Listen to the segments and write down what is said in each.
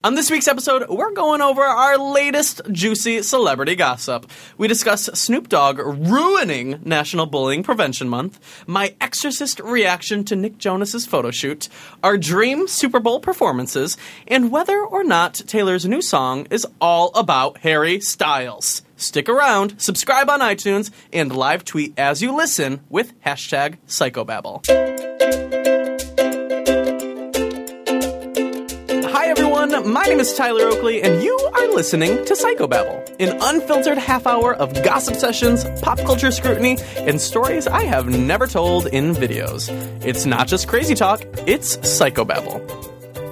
On this week's episode, we're going over our latest juicy celebrity gossip. We discuss Snoop Dogg ruining National Bullying Prevention Month, my Exorcist reaction to Nick Jonas's photo shoot, our dream Super Bowl performances, and whether or not Taylor's new song is all about Harry Styles. Stick around, subscribe on iTunes, and live tweet as you listen with hashtag Psychobabble. Hi everyone, my name is Tyler Oakley, and you are listening to Psychobabble, an unfiltered half hour of gossip sessions, pop culture scrutiny, and stories I have never told in videos. It's not just crazy talk, it's Psychobabble.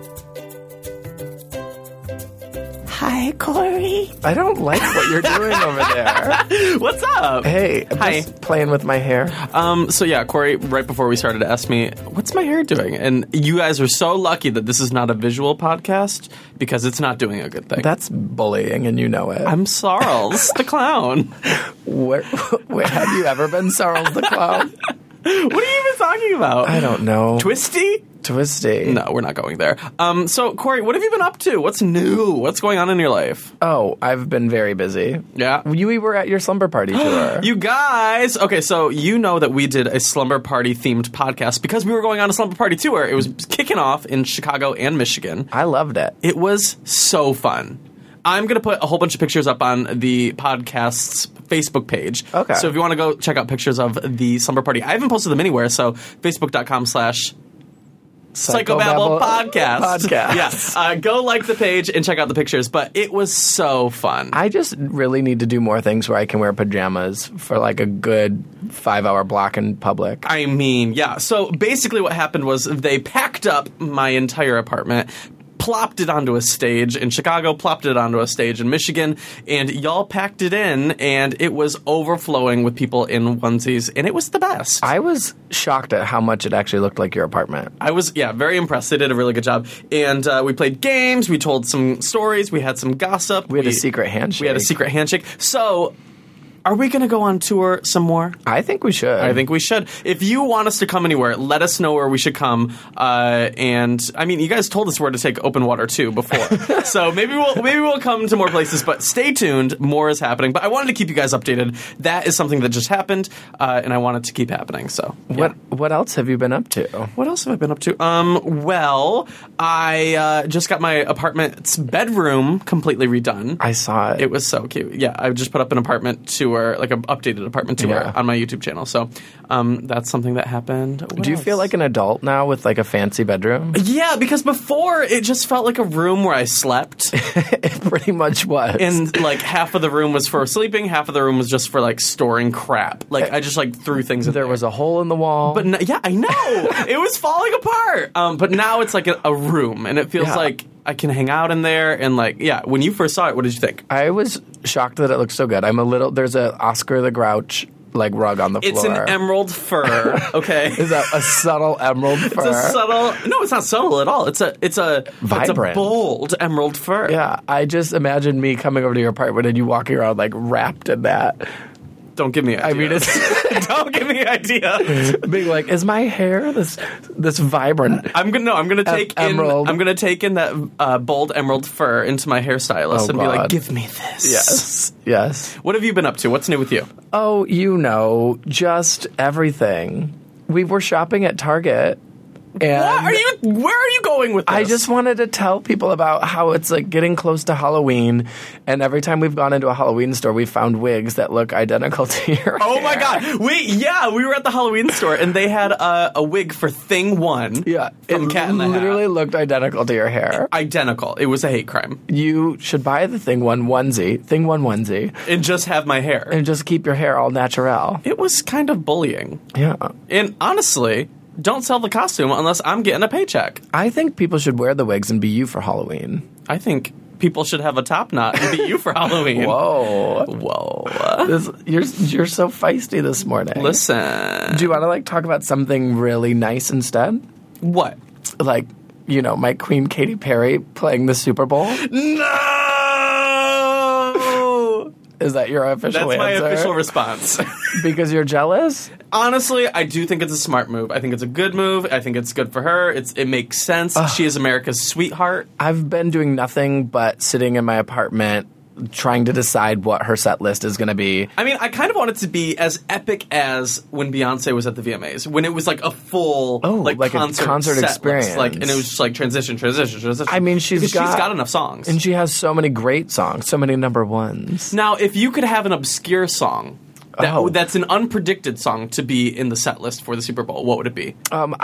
Hi, Corey. I don't like what you're doing over there. What's up? Hey, I'm Hi. just playing with my hair. So yeah, Corey, right before we started, asked me, what's my hair doing? And you guys are so lucky that this is not a visual podcast because it's not doing a good thing. That's bullying, and you know it. I'm Sarles, the clown. Where have you ever been, Sarles the Clown? What are you even talking about? I don't know. Twisty? Twisty. No, we're not going there. So, Corey, what have you been up to? What's new? What's going on in your life? Oh, I've been very busy. Yeah. We were at your slumber party tour. You guys! Okay, so you know that we did a slumber party themed podcast because we were going on a slumber party tour. It was kicking off in Chicago and Michigan. I loved it. It was so fun. I'm going to put a whole bunch of pictures up on the podcast's Facebook page. Okay. So if you want to go check out pictures of the slumber party, I haven't posted them anywhere, so facebook.com/Psychobabble podcast. Yeah. Go like the page and check out the pictures, but it was so fun. I just really need to do more things where I can wear pajamas for like a good 5-hour block in public. I mean, yeah. So basically what happened was they packed up my entire apartment, plopped it onto a stage in Chicago, plopped it onto a stage in Michigan, and y'all packed it in, and it was overflowing with people in onesies, and it was the best. I was shocked at how much it actually looked like your apartment. I was, very impressed. They did a really good job. And we played games, we told some stories, we had some gossip. We had a secret handshake. So, are we going to go on tour some more? I think we should. I think we should. If you want us to come anywhere, let us know where we should come. And I mean, you guys told us where to take open water too before, so maybe we'll come to more places. But stay tuned, more is happening. But I wanted to keep you guys updated. That is something that just happened, and I want it to keep happening. So yeah. What else have you been up to? What else have I been up to? Well, I just got my apartment's bedroom completely redone. I saw it. It was so cute. Yeah, I just put up an apartment tour, like an updated apartment tour on my YouTube channel. So that's something that happened. Do you feel like an adult now with like a fancy bedroom? Yeah, because before it just felt like a room where I slept. It pretty much was. And like half of the room was for sleeping, half of the room was just for like storing crap. Like I just like threw things in there. There was a hole in the wall. But yeah, I know. It was falling apart. But now it's like a room, and it feels like I can hang out in there. And like, yeah, when you first saw it, what did you think? I was shocked that it looked so good. There's a Oscar the Grouch like rug on the floor. It's an emerald fur, okay? Is that a subtle emerald fur? It's a subtle. No, it's not subtle at all. It's a vibrant, it's a bold emerald fur. Yeah, I just imagine me coming over to your apartment and you walking around like wrapped in that. Don't give me an idea. I mean, it's don't give me an idea. Being like, is my hair this vibrant? I'm gonna take in that bold emerald fur into my hairstylist and be like, give me this. Yes. What have you been up to? What's new with you? Oh, just everything. We were shopping at Target. And where are you going with this? I just wanted to tell people about how it's like getting close to Halloween, and every time we've gone into a Halloween store, we've found wigs that look identical to your hair. My God. We were at the Halloween store, and they had a wig for Thing 1 from Cat in the Hat. It literally looked identical to your hair. Identical. It was a hate crime. You should buy the Thing 1 onesie. And just have my hair. And just keep your hair all natural. It was kind of bullying. Yeah. And honestly, don't sell the costume unless I'm getting a paycheck. I think people should wear the wigs and be you for Halloween. I think people should have a top knot and be you for Halloween. Whoa. You're so feisty this morning. Listen. Do you want to like talk about something really nice instead? What? Like, my Queen Katy Perry playing the Super Bowl? No! Is that your official That's my answer? official response. Because you're jealous? Honestly, I do think it's a smart move. I think it's a good move. I think it's good for her. It makes sense. She is America's sweetheart. I've been doing nothing but sitting in my apartment trying to decide what her set list is going to be. I mean, I kind of want it to be as epic as when Beyonce was at the VMAs, when it was like a full like concert, a concert set experience. list, and it was just like transition. I mean, she's got enough songs. And she has so many great songs, so many number ones. Now, if you could have an obsure song that's an unpredicted song to be in the set list for the Super Bowl, what would it be?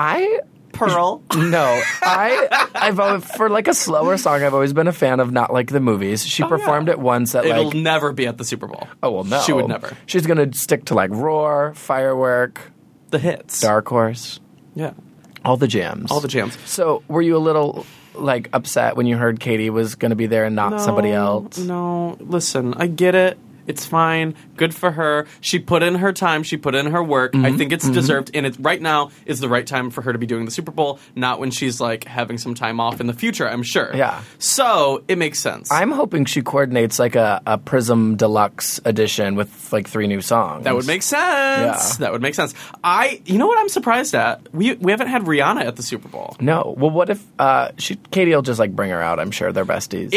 Pearl. No, I've always, for like a slower song, I've always been a fan of Not Like the Movies. She performed it once at It'll never be at the Super Bowl. Oh, well, no. She would never. She's going to stick to like Roar, Firework, the hits. Dark Horse. Yeah. All the jams. So, were you a little like upset when you heard Katie was going to be there and not somebody else? No. Listen, I get it. It's fine. Good for her. She put in her time. She put in her work. I think it's deserved. And it right now is the right time for her to be doing the Super Bowl, not when she's like having some time off in the future, I'm sure. Yeah. So it makes sense. I'm hoping she coordinates like a Prism Deluxe edition with like 3 new songs. That would make sense. Yeah. That would make sense. You know what I'm surprised at? We haven't had Rihanna at the Super Bowl. No. Well, what if Katie will just like bring her out? I'm sure they're besties.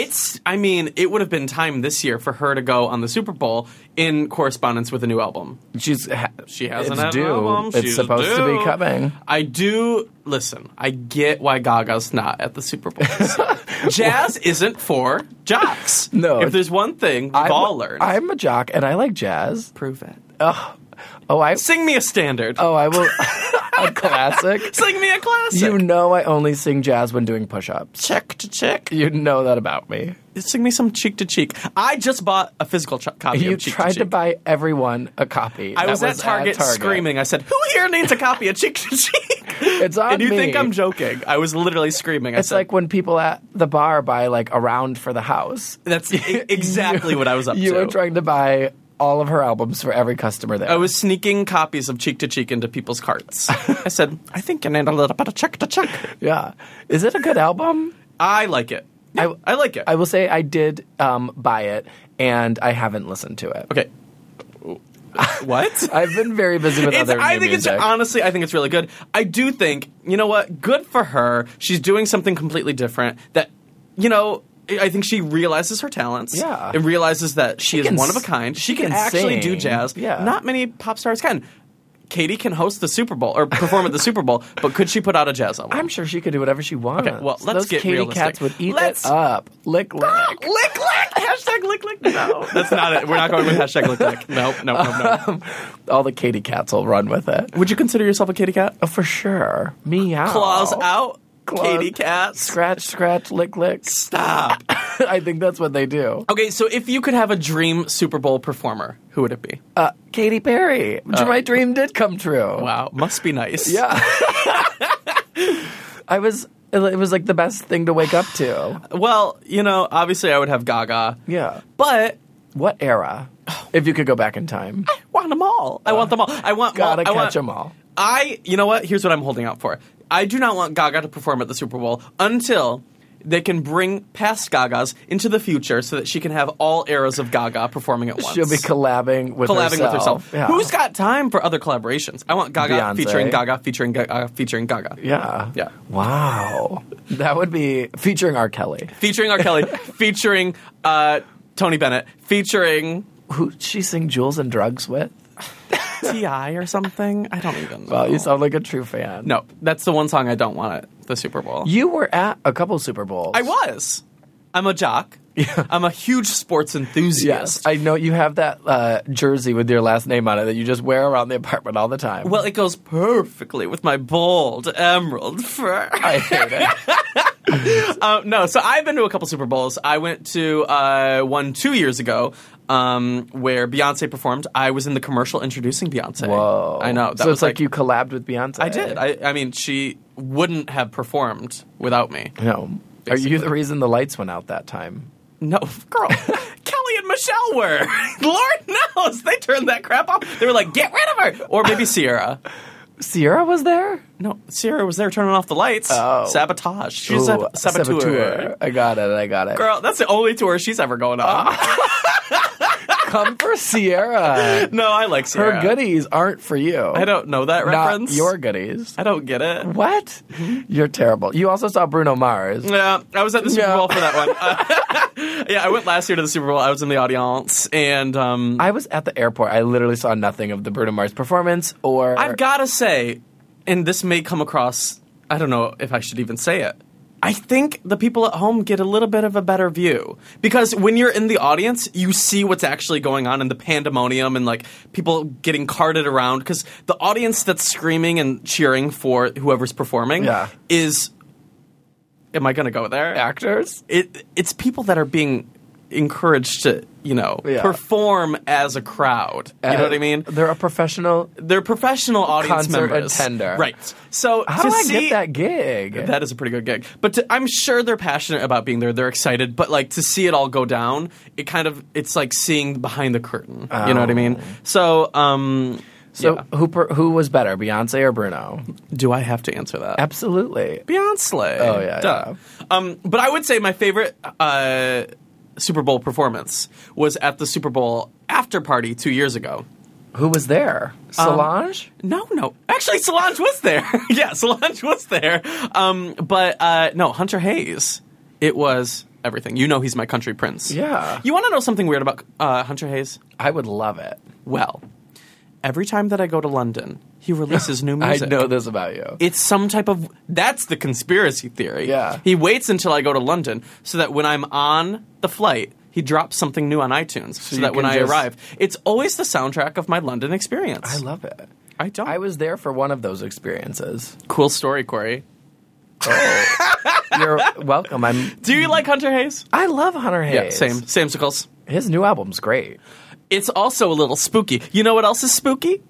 It would have been time this year for her to go on the Super Bowl in correspondence with a new album. She hasn't had an album. It's supposed to be coming. I do. Listen, I get why Gaga's not at the Super Bowl. Jazz isn't for jocks. No. If there's one thing we've all learned. I'm a jock and I like jazz. Prove it. Sing me a standard. Oh, I will. A classic. Sing me a classic. You know I only sing jazz when doing push-ups. Check to check. You know that about me. Sing me some Cheek to Cheek. I just bought a physical copy of Cheek to Cheek. You tried to buy everyone a copy. I was at Target screaming. I said, who here needs a copy of Cheek to Cheek? It's on And you me. think I'm joking. I was literally screaming. It's like when people at the bar buy like a round for the house. That's exactly what I was up to. You were trying to buy all of her albums for every customer there. I was sneaking copies of Cheek to Cheek into people's carts. I said, I think you need a little bit of Cheek to Cheek. Yeah. Is it a good album? I like it. Yeah, I like it. I will say I did buy it, and I haven't listened to it. Okay. What? I've been very busy with other music. Honestly, I think it's really good. I do think, you know what? Good for her. She's doing something completely different that, I think she realizes her talents. Yeah. And realizes that she is one of a kind. She can actually do jazz. Yeah. Not many pop stars can. Katie can host the Super Bowl or perform at the Super Bowl, but could she put out a jazz album? I'm sure she could do whatever she wants. Okay, well, let's get Katie realistic. Cats would eat it up. Lick, lick. Lick, lick. Hashtag lick, lick. No, that's not it. We're not going with hashtag lick, lick. No. All the Katie Cats will run with it. Would you consider yourself a Katie Cat? Oh, for sure. Meow. Claws out. Claws. Katie Cat. Scratch, scratch, lick, lick. Stop. I think that's what they do. Okay, so if you could have a dream Super Bowl performer, who would it be? Katy Perry. My dream did come true. Wow, must be nice. Yeah. It was like the best thing to wake up to. Well, obviously I would have Gaga. Yeah. But what era? If you could go back in time. I want them all. I want them all. I want Gotta catch them all. You know what? Here's what I'm holding out for. I do not want Gaga to perform at the Super Bowl until they can bring past Gagas into the future so that she can have all eras of Gaga performing at once. She'll be collabing with herself. Yeah. Who's got time for other collaborations? I want Gaga Beyonce. featuring Gaga featuring Gaga featuring Gaga. Yeah. Yeah. Wow. That would be featuring R. Kelly. Featuring R. Kelly. Featuring Tony Bennett. Featuring... Who she sing Jewels and Drugs with? T.I. or something? I don't even know. Well, you sound like a true fan. No, that's the one song I don't want at the Super Bowl. You were at a couple Super Bowls. I was. I'm a jock. Yeah. I'm a huge sports enthusiast. Yes, I know you have that jersey with your last name on it that you just wear around the apartment all the time. Well, it goes perfectly with my bold emerald fur. I hate it. No, so I've been to a couple Super Bowls. I went to one 2 years ago where Beyonce performed. I was in the commercial introducing Beyonce. Whoa. I know. So it's like you collabed with Beyonce. I did. I mean, she wouldn't have performed without me. No. Basically. Are you the reason the lights went out that time? No, girl. Kelly and Michelle were. Lord knows. They turned that crap off. They were like, get rid of her. Or maybe Sierra. Sierra was there? No, Sierra was there turning off the lights. Oh. Sabotage. She's a saboteur. I got it. Girl, that's the only tour she's ever going on. Come for Sierra. No, I like Sierra. Her goodies aren't for you. I don't know that reference. Not your goodies. I don't get it. What? You're terrible. You also saw Bruno Mars. Yeah, I was at the Super Bowl for that one. Yeah, I went last year to the Super Bowl. I was in the audience, and I was at the airport. I literally saw nothing of the Bruno Mars performance. Or I've got to say, and this may come across, I don't know if I should even say it, I think the people at home get a little bit of a better view. Because when you're in the audience, you see what's actually going on in the pandemonium and, like, people getting carted around. Because the audience that's screaming and cheering for whoever's performing is... Am I going to go there? actors. It's people that are being encouraged to, perform as a crowd. You know what I mean? They're professional audience concert members. attender. Right. So how do I get that gig? That is a pretty good gig. But I'm sure they're passionate about being there. They're excited. But, like, to see it all go down, it's like seeing behind the curtain. You know what I mean? So, who was better, Beyonce or Bruno? Do I have to answer that? Absolutely. Beyonce. Oh, yeah. Duh. Yeah. But I would say my favorite Super Bowl performance was at the Super Bowl after party 2 years ago. Who was there? Solange? No. Actually, Solange was there. Yeah, Solange was there. But no, Hunter Hayes. It was everything. You know he's my country prince. Yeah. You want to know something weird about Hunter Hayes? I would love it. Well, every time that I go to London, he releases new music. I know this about you. It's some type of... That's the conspiracy theory. Yeah. He waits until I go to London so that when I'm on the flight, he drops something new on iTunes so that when I arrive... It's always the soundtrack of my London experience. I love it. I don't. I was there for one of those experiences. Cool story, Corey. Oh. You're welcome. Do you like Hunter Hayes? I love Hunter Hayes. Yeah, same. Samesicles. His new album's great. It's also a little spooky. You know what else is spooky?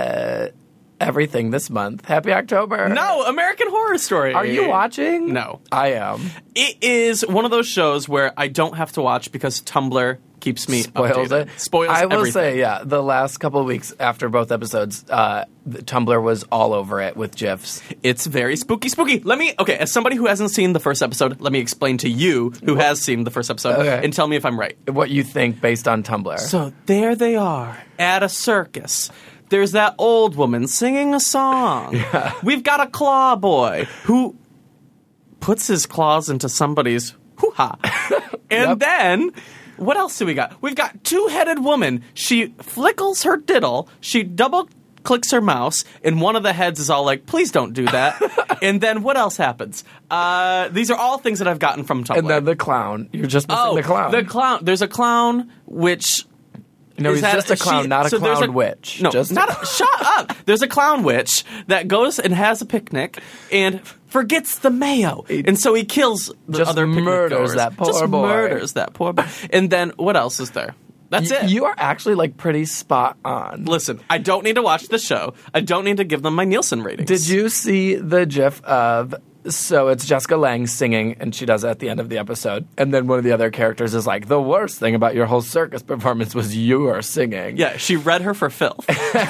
Everything this month. Happy October. No, American Horror Story. Are you watching? No. I am. It is one of those shows where I don't have to watch because Tumblr keeps me Spoils updated. it. Spoils I will everything. say, yeah, the last couple of weeks after both episodes, Tumblr was all over it with GIFs. It's very spooky. As somebody who hasn't seen the first episode, let me explain to you who has seen the first episode and tell me if I'm right. What you think based on Tumblr. So there they are at a circus. There's that old woman singing a song. Yeah. We've got a claw boy who puts his claws into somebody's hoo-ha. And then... What else do we got? We've got two-headed woman. She flickles her diddle. She double-clicks her mouse, and one of the heads is all like, please don't do that. And then what else happens? These are all things that I've gotten from Tumblr. And then the clown. You're just missing the clown. The clown. There's a clown which... No, he's just a clown, not a clown witch. No, shut up. There's a clown witch that goes and has a picnic and forgets the mayo. And so he kills the other picnic murders goers. that poor boy. Murders that poor boy. And then what else is there? That's it. You are actually, like, pretty spot on. Listen, I don't need to watch the show. I don't need to give them my Nielsen ratings. Did you see the GIF of... So it's Jessica Lange singing, and she does it at the end of the episode. And then one of the other characters is like, the worst thing about your whole circus performance was you are singing. Yeah, she read her for filth.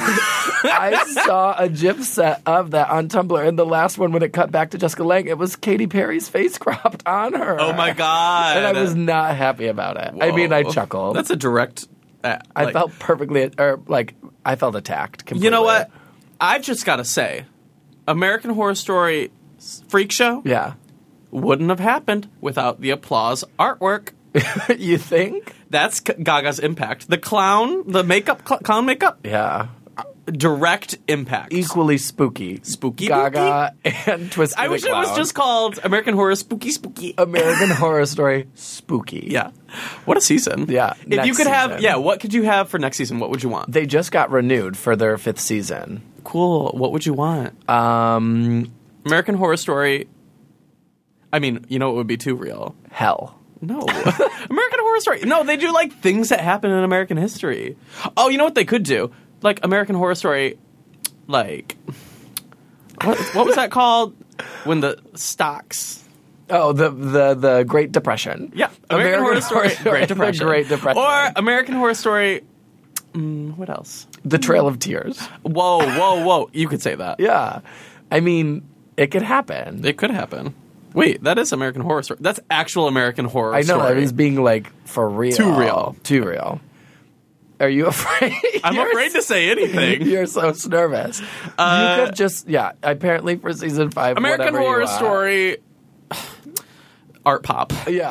I saw a GIF set of that on Tumblr, and the last one, when it cut back to Jessica Lange, it was Katy Perry's face cropped on her. Oh, my God. And I was not happy about it. Whoa. I mean, I chuckled. That's a direct... I felt I felt attacked completely. You know what? I've just got to say, American Horror Story... Freak Show? Yeah. Wouldn't have happened without the applause artwork. You think? That's Gaga's impact. The clown, the makeup, clown makeup? Yeah. Direct impact. Equally spooky. Spooky Gaga and Twisted I wish it was just called American Horror Spooky. American Horror Story Spooky. Yeah. What a season. Yeah. If you could have, what could you have for next season? What would you want? They just got renewed for their 5th season. Cool. What would you want? American Horror Story. I mean, you know what would be too real? Hell. No. American Horror Story. No, they do, like, things that happen in American history. Oh, you know what they could do? Like, American Horror Story, like... What was that called? When the stocks... Oh, the Great Depression. Yeah. American Horror Story, Great Depression. The Great Depression. Or American Horror Story... what else? The Trail of Tears. Whoa. You could say that. Yeah. I mean... It could happen. It could happen. Wait, that is American Horror Story. That's actual American Horror Story. I know. It was being, like, for real. Too real. Too real. Are you afraid? I'm afraid to say anything. You're so nervous. You could just, apparently for season 5, American Horror Story art pop. Yeah.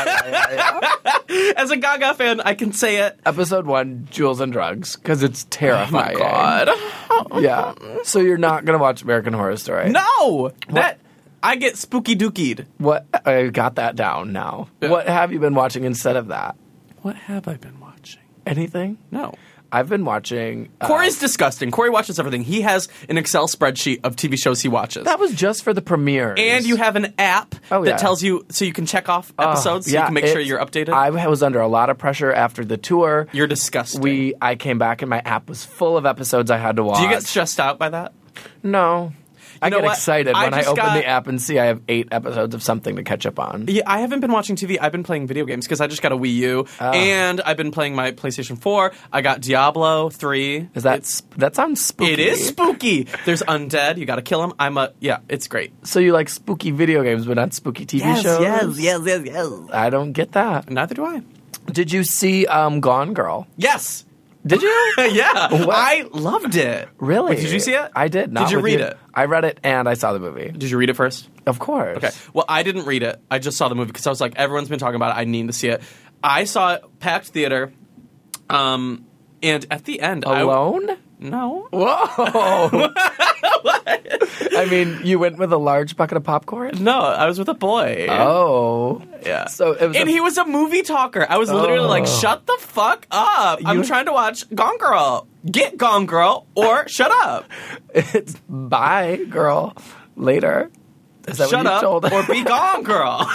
As a Gaga fan, I can say it. Episode 1, Jewels and Drugs, because it's terrifying. Oh my God. Yeah. So you're not going to watch American Horror Story? No! I get spooky dookied. What? I got that down now. Yeah. What have you been watching instead of that? What have I been watching? Anything? No. I've been watching... Corey's disgusting. Corey watches everything. He has an Excel spreadsheet of TV shows he watches. That was just for the premieres. And you have an app that tells you, so you can check off episodes, so you can make sure you're updated. I was under a lot of pressure after the tour. You're disgusting. I came back and my app was full of episodes I had to watch. Do you get stressed out by that? No. I get excited when I open the app and see I have 8 episodes of something to catch up on. Yeah, I haven't been watching TV. I've been playing video games because I just got a Wii U, and I've been playing my PlayStation 4. I got Diablo 3. That sounds spooky. It is spooky. There's undead. You got to kill them. It's great. So you like spooky video games, but not spooky TV shows? Yes. I don't get that. Neither do I. Did you see Gone Girl? Yes. Did you? Yeah. What? I loved it. Really? Wait, did you see it? I did. Did you read it? I read it and I saw the movie. Did you read it first? Of course. Okay. Well, I didn't read it. I just saw the movie because I was like, everyone's been talking about it. I need to see it. I saw it, packed theater, and at the end... Alone? No. Whoa. I mean, you went with a large bucket of popcorn? No, I was with a boy. Oh. Yeah. So it was he was a movie talker. I was literally like, shut the fuck up. I'm trying to watch Gone Girl. Get Gone Girl or shut up. It's bye, girl. Later. Is that shut what you up told her? Or be gone, girl.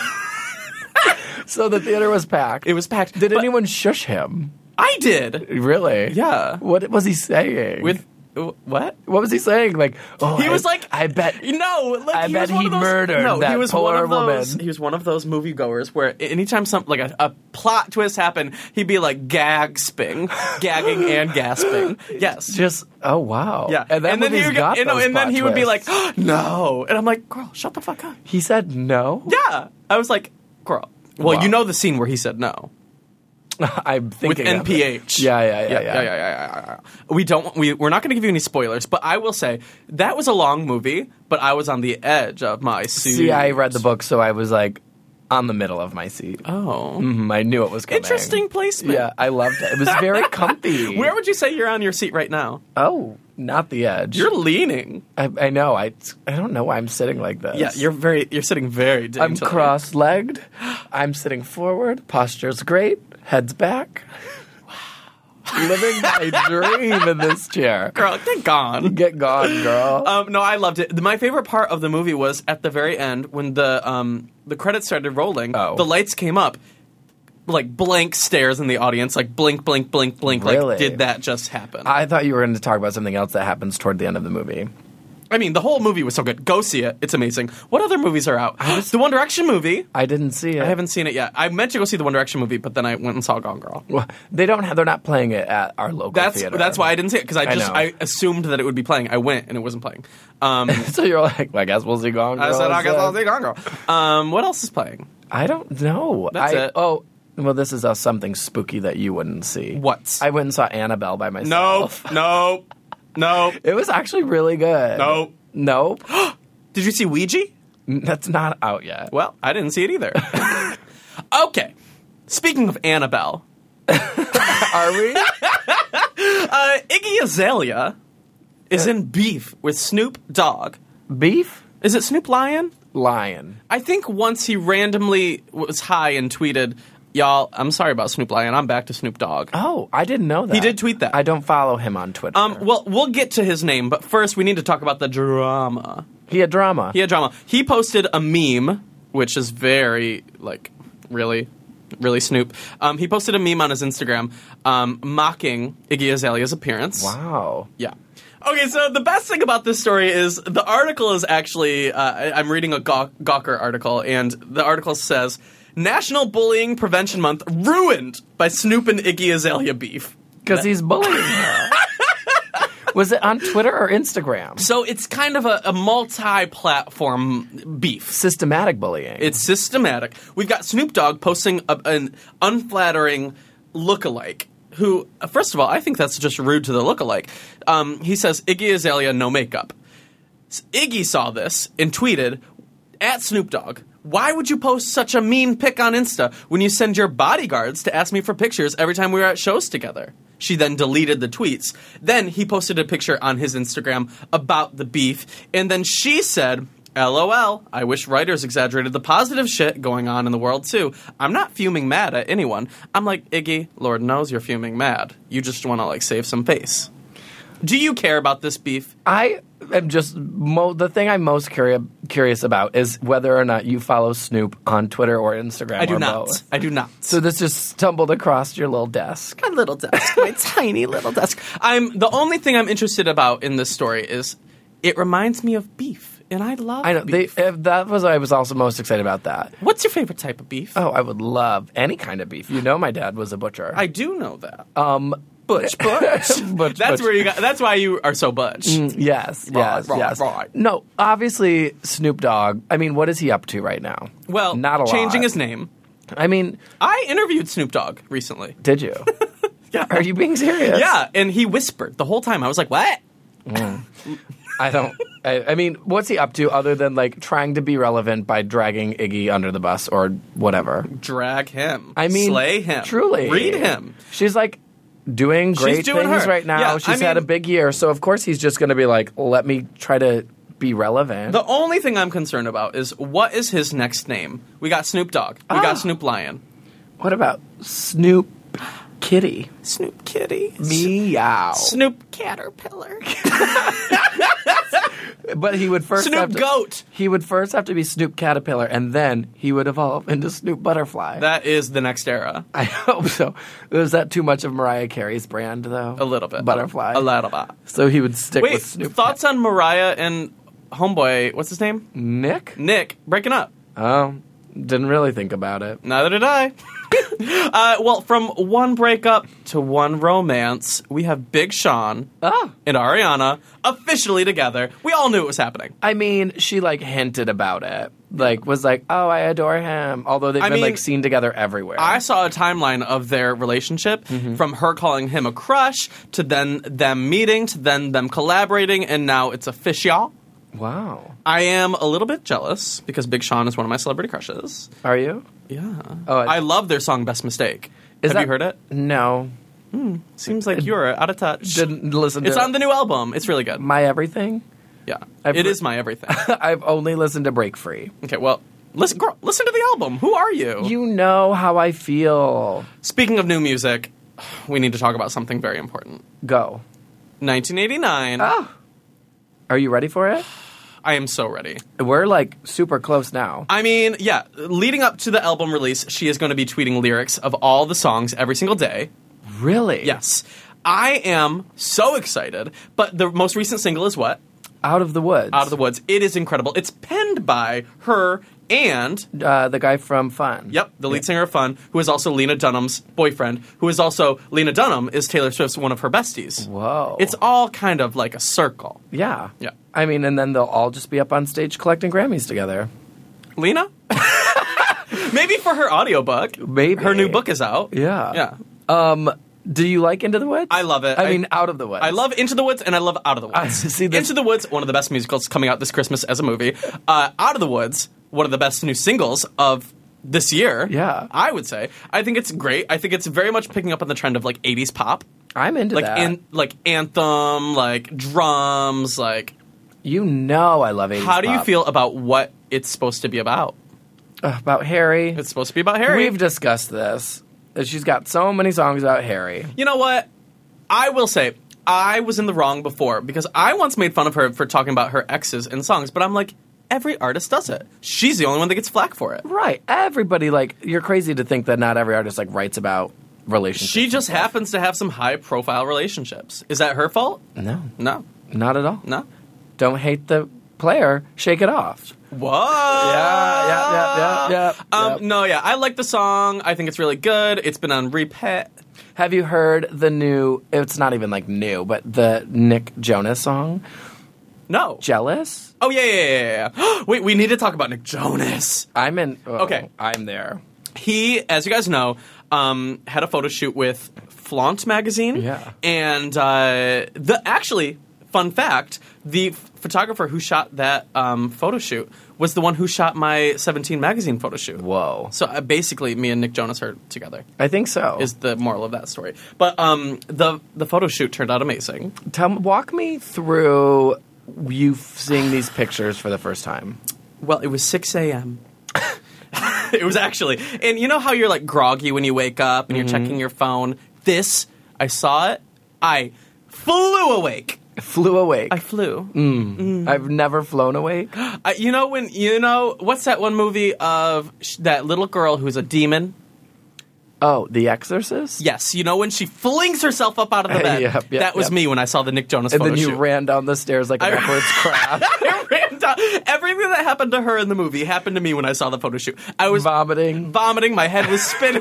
So the theater was packed. It was packed. Did anyone shush him? I did. Really? Yeah. What was he saying? What? What was he saying? Like, he was like, I bet. No, like, I bet he murdered that he was poor one of woman. those, he was one of those moviegoers where anytime a plot twist happened, he'd be like gagging and gasping. Yes. Just wow. Yeah. And then he would be like, oh, no, and I'm like, girl, shut the fuck up. He said no. Yeah. I was like, girl. Well, Wow. you know the scene where he said no. I'm thinking with NPH. Yeah. We're not going to give you any spoilers, but I will say that was a long movie, but I was on the edge of my seat. See, I read the book, so I was like on the middle of my seat. Oh. I knew it was coming. Interesting placement. Yeah, I loved it. It was very comfy. Where would you say you're on your seat right now? Oh, not the edge. You're leaning. I know. I don't know why I'm sitting like this. Yeah, you're sitting very daintily. I'm cross-legged. I'm sitting forward. Posture's great. Head's back. Wow. Living my dream in this chair. Girl, get gone. Get gone, girl. No, I loved it. My favorite part of the movie was at the very end when the credits started rolling. Oh. The lights came up. Like blank stares in the audience, like blink, blink, blink, blink. Really? Like, did that just happen? I thought you were going to talk about something else that happens toward the end of the movie. I mean, the whole movie was so good. Go see it. It's amazing. What other movies are out? The One Direction movie. I didn't see it. I haven't seen it yet. I meant to go see the One Direction movie, but then I went and saw Gone Girl. Well, they're not playing it at our local theater. That's why I didn't see it, because know. I assumed that it would be playing. I went and it wasn't playing. So you're like, well, I guess we'll see Gone Girl. I said, I guess I'll see Gone Girl. What else is playing? I don't know. That's it. Oh, well, this is something spooky that you wouldn't see. What? I went and saw Annabelle by myself. Nope. It was actually really good. Nope. Did you see Ouija? That's not out yet. Well, I didn't see it either. Okay. Speaking of Annabelle. Are we? Iggy Azalea is in beef with Snoop Dogg. Beef? Is it Snoop Lion? Lion. I think once he randomly was high and tweeted, y'all, I'm sorry about Snoop Lion. I'm back to Snoop Dogg. Oh, I didn't know that. He did tweet that. I don't follow him on Twitter. Well, we'll get to his name, but first we need to talk about the drama. He had drama. He posted a meme, which is very, really Snoop. He posted a meme on his Instagram mocking Iggy Azalea's appearance. Wow. Yeah. Okay, so the best thing about this story is the article is actually, I'm reading a Gawker article, and the article says, National Bullying Prevention Month ruined by Snoop and Iggy Azalea beef. Because he's bullying her. Was it on Twitter or Instagram? So it's kind of a multi-platform beef. Systematic bullying. It's systematic. We've got Snoop Dogg posting an unflattering lookalike who, first of all, I think that's just rude to the lookalike. He says, Iggy Azalea, no makeup. Iggy saw this and tweeted, at Snoop Dogg, why would you post such a mean pic on Insta when you send your bodyguards to ask me for pictures every time we were at shows together? She then deleted the tweets. Then he posted a picture on his Instagram about the beef, and then she said, LOL, I wish writers exaggerated the positive shit going on in the world too. I'm not fuming mad at anyone. I'm like, Iggy, Lord knows you're fuming mad. You just want to, like, save some face. Do you care about this beef? I am just the thing I'm most curious about is whether or not you follow Snoop on Twitter or Instagram. I do or not. both. I do not. So this just stumbled across your little desk. My little desk. My tiny little desk. The only thing I'm interested about in this story is it reminds me of beef. And I love beef. I was also most excited about that. What's your favorite type of beef? Oh, I would love any kind of beef. You know my dad was a butcher. I do know that. Butch. That's where you got. That's why you are so butch. Yes. Right. No, obviously Snoop Dogg. I mean, what is he up to right now? Well, not a lot. Changing his name. I mean, I interviewed Snoop Dogg recently. Did you? Yeah. Are you being serious? Yeah, and he whispered the whole time. I was like, what? I mean, what's he up to other than, like, trying to be relevant by dragging Iggy under the bus or whatever? Drag him. I mean, slay him. Truly. Read him. She's, like, doing great things right now. Yeah, She's had a big year, so of course he's just going to be like, let me try to be relevant. The only thing I'm concerned about is what is his next name? We got Snoop Dogg. We got Snoop Lion. What about Snoop Kitty? Snoop Kitty. Meow. Snoop Caterpillar. But he would first Snoop Goat. He would first have to be Snoop Caterpillar, and then he would evolve into Snoop Butterfly. That is the next era. I hope so. Was that too much of Mariah Carey's brand, though? A little bit. Butterfly. A little bit. So he would stick with Snoop. Thoughts on Mariah and Homeboy, what's his name? Nick? Nick, breaking up. Oh, didn't really think about it. Neither did I. Well, from one breakup to one romance, we have Big Sean and Ariana officially together. We all knew it was happening. I mean, she, like, hinted about it. Like, was like, oh, I adore him. Although they've been, like, seen together everywhere. I saw a timeline of their relationship from her calling him a crush to then them meeting to then them collaborating, and now it's official. Wow. I am a little bit jealous because Big Sean is one of my celebrity crushes. Are you? Yeah. Oh, I love their song Best Mistake. Have you heard it? No. Seems like you're out of touch. Didn't listen to it. It's on the new album. It's really good. My Everything? Yeah. It is my everything. I've only listened to Break Free. Okay, well, listen to the album. Who are you? You know how I feel. Speaking of new music, we need to talk about something very important. Go. 1989. Are you ready for it? I am so ready. We're, like, super close now. I mean, yeah, leading up to the album release, she is going to be tweeting lyrics of all the songs every single day. Really? Yes. I am so excited, but the most recent single is what? Out of the Woods. Out of the Woods. It is incredible. It's penned by her and... the guy from Fun. Yep, the lead singer of Fun, who is also Lena Dunham's boyfriend, who is also... Lena Dunham is Taylor Swift's one of her besties. Whoa. It's all kind of like a circle. Yeah. Yeah. I mean, and then they'll all just be up on stage collecting Grammys together. Lena? Maybe for her audiobook. Maybe. Her new book is out. Yeah. Yeah. Do you like Into the Woods? I love it. I mean, Out of the Woods. I love Into the Woods, and I love Out of the Woods. Into the Woods, one of the best musicals coming out this Christmas as a movie. Out of the Woods, one of the best new singles of this year. Yeah. I would say. I think it's great. I think it's very much picking up on the trend of, like, 80s pop. I'm into that. Like anthem, like drums, like... You know I love 80s How do you pop. feel about what it's supposed to be about? About Harry? It's supposed to be about Harry. We've discussed this. She's got so many songs about Harry. You know what? I will say, I was in the wrong before because I once made fun of her for talking about her exes in songs, but I'm like, every artist does it. She's the only one that gets flack for it. Right. Everybody, like, you're crazy to think that not every artist, like, writes about relationships. She just happens to have some high-profile relationships. Is that her fault? No. No. Not at all. No. Don't hate the player. Shake it off. Whoa! Yeah. No, yeah, I like the song. I think it's really good. It's been on repeat. Have you heard the new, it's not even, like, new, but the Nick Jonas song? No. Jealous? Oh, yeah. Wait, we need to talk about Nick Jonas. I'm in. Okay. I'm there. He, as you guys know, had a photo shoot with Flaunt magazine. Yeah. And actually, fun fact, the photographer who shot that photo shoot was the one who shot my 17 magazine photo shoot. Whoa. So basically, me and Nick Jonas are together. I think so. Is the moral of that story. But the photo shoot turned out amazing. Walk me through you seeing these pictures for the first time. Well, it was 6 a.m. It was actually. And you know how you're like groggy when you wake up and you're checking your phone? I saw it. I flew awake. Flew awake. I flew. I've never flown awake. What's that one movie of that little girl who's a demon? Oh, The Exorcist? Yes. You know when she flings herself up out of the bed? That was me when I saw the Nick Jonas photo shoot. And then you ran down the stairs like a backwards crab. I ran down. Everything that happened to her in the movie happened to me when I saw the photo shoot. I was vomiting. My head was spinning.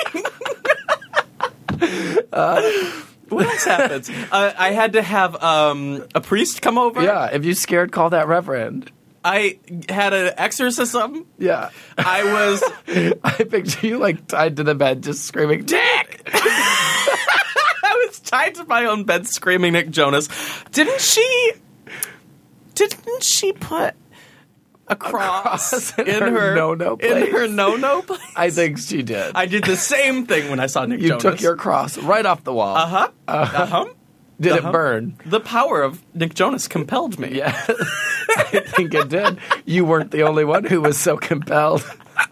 What else happens? I had to have a priest come over. Yeah, if you scared, call that reverend. I had an exorcism. Yeah. I picture you like tied to the bed just screaming, Dick! I was tied to my own bed screaming Nick Jonas. Didn't she put a cross in her no-no place? In her no-no place? I think she did. I did the same thing when I saw Nick Jonas. You took your cross right off the wall. Did it burn? The power of Nick Jonas compelled me. Yeah. I think it did. You weren't the only one who was so compelled.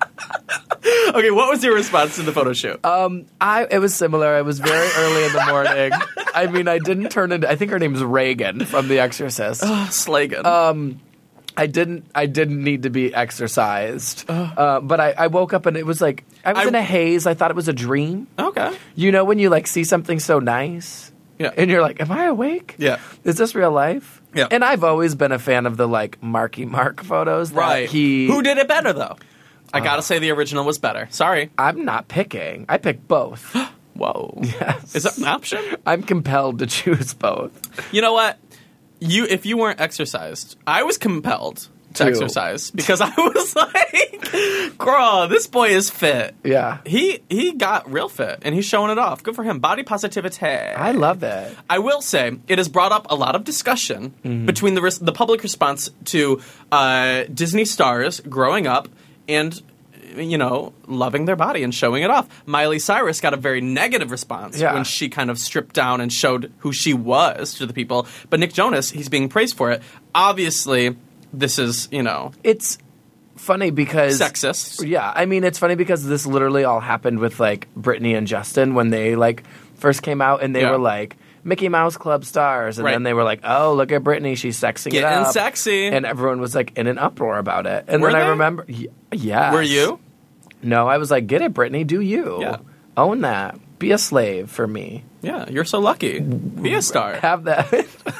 Okay, what was your response to the photo shoot? It was similar. I was very early in the morning. I mean, I didn't turn into... I think her name's Reagan from The Exorcist. Slagan. I didn't need to be exercised. But I woke up and it was like... I was in a haze. I thought it was a dream. Okay. You know when you like see something so nice? Yeah. And you're like, am I awake? Yeah. Is this real life? Yeah. And I've always been a fan of the like Marky Mark photos. Right. Who did it better though? I gotta say the original was better. Sorry. I'm not picking. I picked both. Whoa. Yes. Is that an option? I'm compelled to choose both. You know what? If you weren't exercised, I was compelled to exercise because I was like, girl, this boy is fit. Yeah. He got real fit and he's showing it off. Good for him. Body positivity. I love it. I will say it has brought up a lot of discussion between the public response to Disney stars growing up and, loving their body and showing it off. Miley Cyrus got a very negative response when she kind of stripped down and showed who she was to the people. But Nick Jonas, he's being praised for it. Obviously, this is, It's funny because... sexist. Yeah, I mean, it's funny because this literally all happened with, like, Britney and Justin when they, like, first came out and they were, like, Mickey Mouse Club stars. And then they were like, oh, look at Britney, she's sexing it up. Getting sexy. And everyone was, like, in an uproar about it. And Were then they? I remember... Yes. Were you? No, I was like, get it, Britney, do you. Yeah. Own that. Be a slave for me. Yeah, you're so lucky. Be a star. Have that.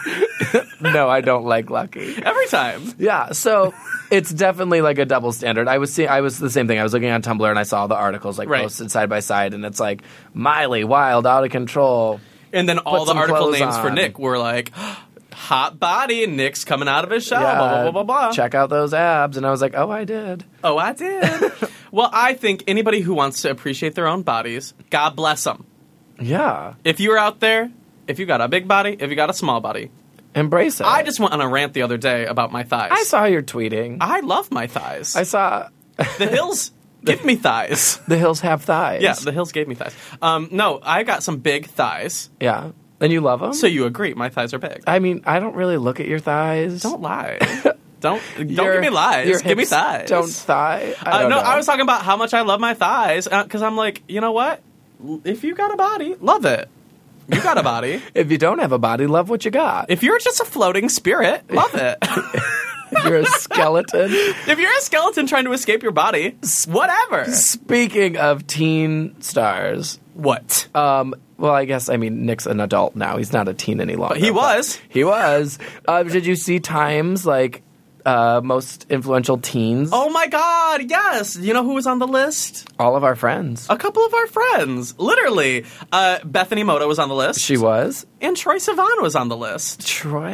No, I don't like lucky. Every time. Yeah, so it's definitely like a double standard. I was the same thing. I was looking on Tumblr and I saw the articles posted side by side, and it's like Miley, wild, out of control. And then all the article names for on. Nick were like, hot body, and Nick's coming out of his shell, blah, blah, blah, blah, blah. Check out those abs. And I was like, oh, I did. Oh, I did. Well, I think anybody who wants to appreciate their own bodies, God bless them. Yeah. If you're out there, if you got a big body, if you got a small body, embrace it. I just went on a rant the other day about my thighs. I saw your tweeting. I love my thighs. I saw... The hills give me thighs. The hills have thighs. Yeah, the hills gave me thighs. No, I got some big thighs. Yeah. And you love them? So you agree, my thighs are big. I mean, I don't really look at your thighs. Don't lie. Don't give me lies. Give me thighs. Don't thigh. I don't know. I was talking about how much I love my thighs because I'm like, you know what? If you got a body, love it. You got a body. If you don't have a body, love what you got. If you're just a floating spirit, love it. If you're a skeleton. If you're a skeleton trying to escape your body, whatever. Speaking of teen stars. What? Well, I guess, Nick's an adult now. He's not a teen any longer. But he was. He was. Did you see Time's, most influential teens? Oh, my God, yes. You know who was on the list? All of our friends. A couple of our friends. Literally. Bethany Moto was on the list. She was? And Troye Sivan was on the list. Troy?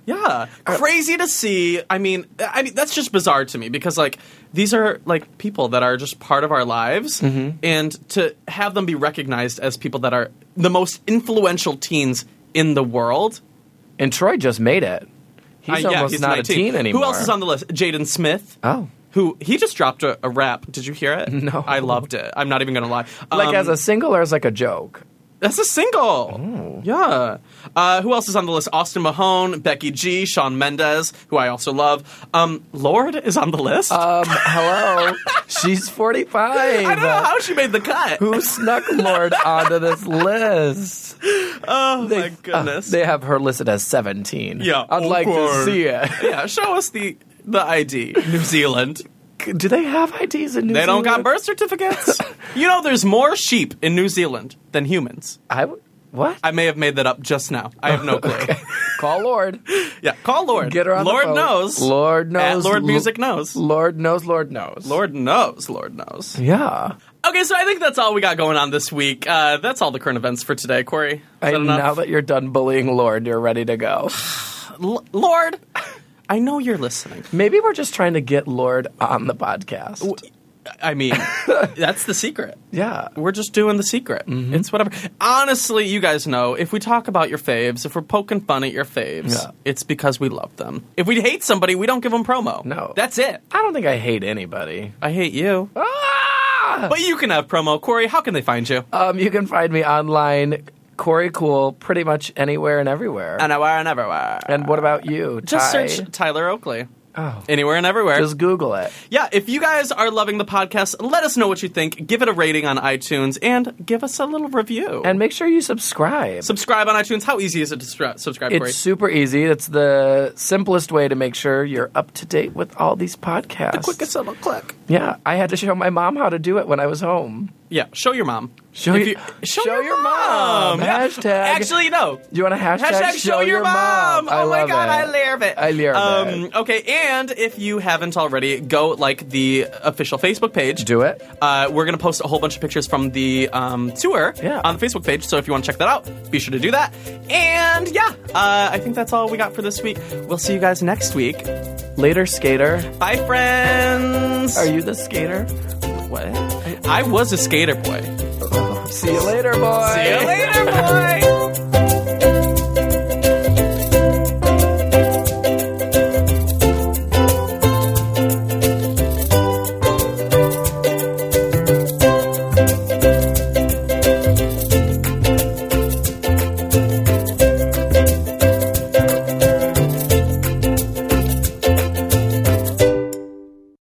Yeah. Crazy to see. I mean, that's just bizarre to me because, like, these are, like, people that are just part of our lives. And to have them be recognized as people that are the most influential teens in the world. And Troy just made it. He's almost not 19. A teen anymore. Who else is on the list? Jaden Smith. Oh. Who, he just dropped a rap. Did you hear it? No. I loved it. I'm not even going to lie. Like as a single or as like a joke? That's a single. Oh. Yeah. Who else is on the list? Austin Mahone, Becky G, Shawn Mendes, who I also love. Lorde is on the list. Hello. She's 45. I don't know how she made the cut. Who snuck Lorde onto this list? Oh, my goodness. They have her listed as 17. Yeah. I'd like to see it. Yeah, show us the ID. New Zealand. Do they have IDs in New Zealand? They don't got birth certificates. You know, there's more sheep in New Zealand than humans. What? I may have made that up just now. I have no clue. Okay. Call Lorde. Yeah, call Lorde. Get her on Lorde the phone. knows. Lorde knows. At Lorde Music knows. Lorde knows. Lorde knows. Lorde knows. Lorde knows. Yeah. Okay, so I think that's all we got going on this week. That's all the current events for today, Corey. Now that you're done bullying Lorde, you're ready to go. Lorde, I know you're listening. Maybe we're just trying to get Lorde on the podcast. I mean, that's the secret. Yeah. We're just doing the secret. It's whatever. Honestly, you guys know, if we talk about your faves, if we're poking fun at your faves, it's because we love them. If we hate somebody, we don't give them promo. No. That's it. I don't think I hate anybody. I hate you. Ah! But you can have promo. Corey, how can they find you? You can find me online, Corey Cool, pretty much anywhere and everywhere. Anywhere and everywhere. And what about you? Just search Tyler Oakley. Oh. Anywhere and everywhere. Just Google it. Yeah, if you guys are loving the podcast, let us know what you think. Give it a rating on iTunes and give us a little review. And make sure you subscribe. Subscribe on iTunes. How easy is it to subscribe, Corey? It's super easy. It's the simplest way to make sure you're up to date with all these podcasts. The quickest little click. Yeah, I had to show my mom how to do it when I was home. Yeah, show your mom. Show your mom. Yeah. Hashtag. Actually, no. You want to hashtag show your mom. Oh my God, I love it. I love it. Okay, and if you haven't already, go like the official Facebook page. Do it. We're going to post a whole bunch of pictures from the tour on the Facebook page. So if you want to check that out, be sure to do that. And yeah, I think that's all we got for this week. We'll see you guys next week. Later, skater. Bye, friends. Are you the skater? What? I was a skater boy. See you later, boy. See you later, boy.